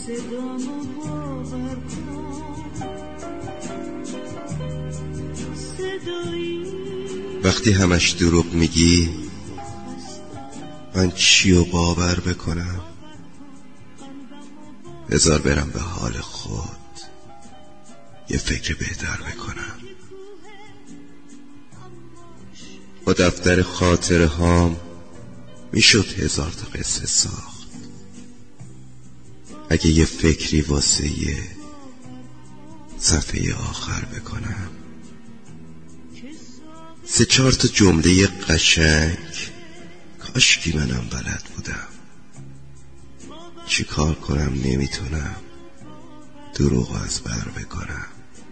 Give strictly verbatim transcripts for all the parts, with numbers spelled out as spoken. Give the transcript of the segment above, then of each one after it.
صدامو باور کن صدایی وقتی همش دروغ میگی من چیو باور بکنم؟ بذار برم به حال خود یه فکر بهتر بکنم. با دفتر خاطره هام میشد هزار تا قصه ساخت اگه یه فکری واسه یه صفحه آخر بکنم. سه چهار تا جمله قشنگ کاشکی منم بلد بودم. چی کار کنم نمیتونم دروغ از بر بکنم.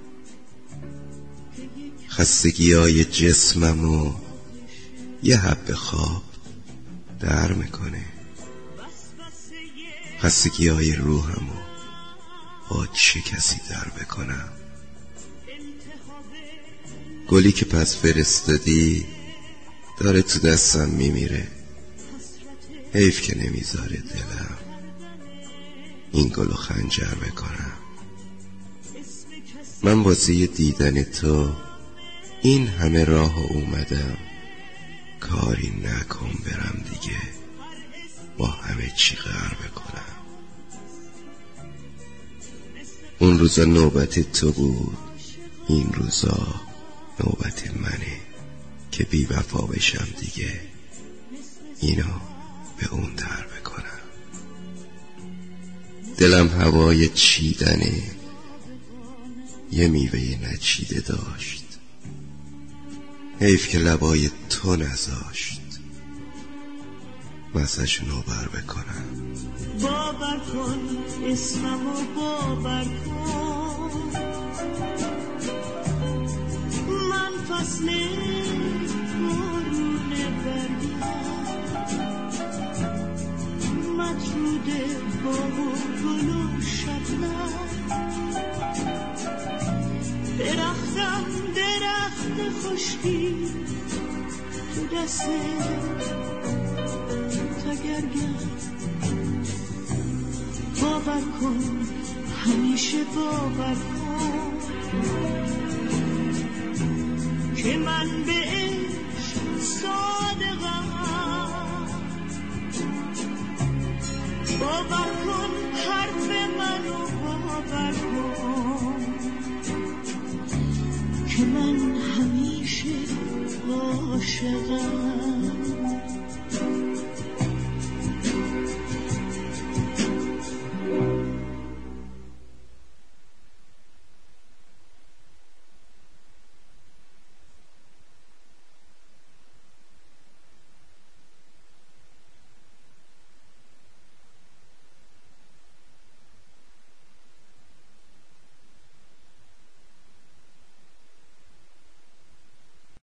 خستگی های جسممو یه حب خواب در میکنه. خستگی های روحمو با چه کسی در بکنم. گلی که پس فرستادی داره تو دستم میمیره. حیف که نمیذاره دلم این گلو خنجر بکنم. من واسه دیدن تو این همه راه اومدم. کاری نکن برم دیگه با همه چی قهر بکنم. اون روزا نوبت تو بود، این روزا نوبت منه که بی وفا بشم دیگه. اینو به اون در بکنم. دلم هوای چیدنه، یه میوه نچیده داشت. حیف که لبای تو نذاشت مزه‌شونو بر بکنم. باور کن اسممو باور کن من فصل بارون برگم مطرود باغ و گل و شبنم درختم درخت خشکی تو دست تگرگم. باور کن همیشه باور کن که من به عشق صادقم. باور کن حرف منو باور کن که من همیشه عاشقم.